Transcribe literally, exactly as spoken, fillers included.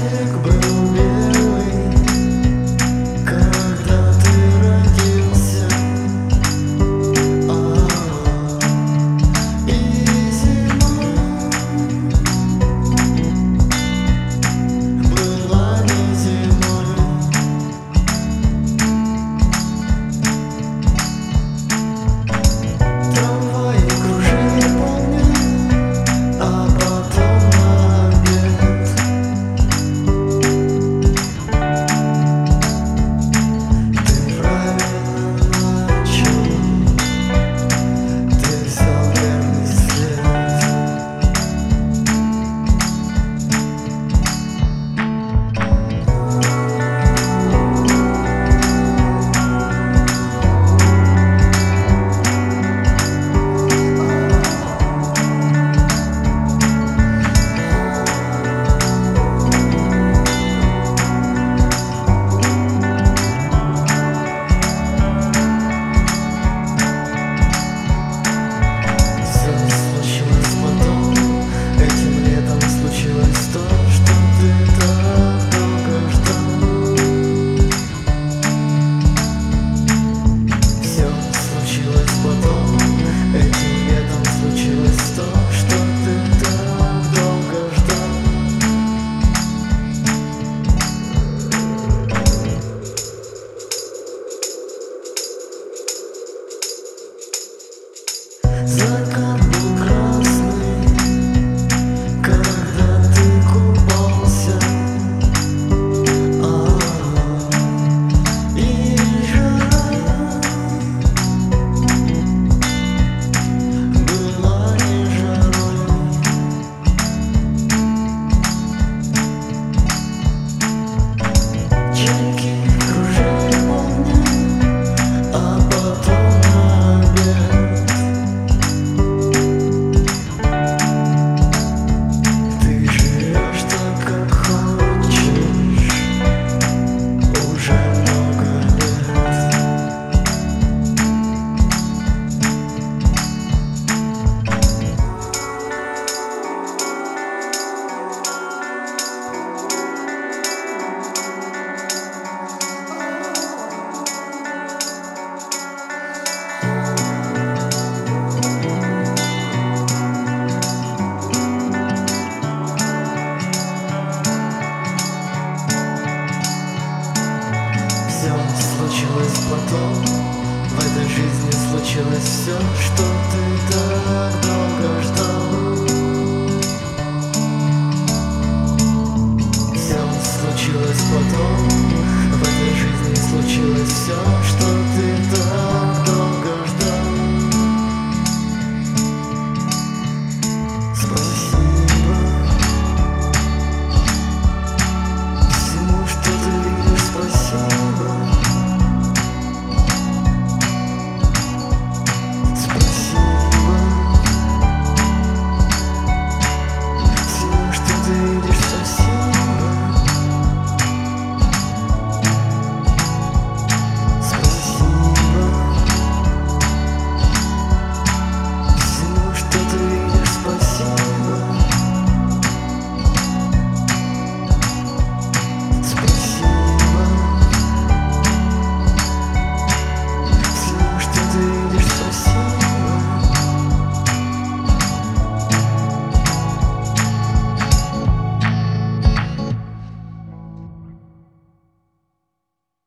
снег был белый, когда ты родился, а и зима была не зимой. Трамваи кружили, помню, а потом на обед ты правильно начал, ты взял верный след. Закат был красный, когда ты купался, а и жара была не жарой. Чайки кружили, помню, а потом на обед случилось потом, в этой жизни случилось все, что ты так долго ждал.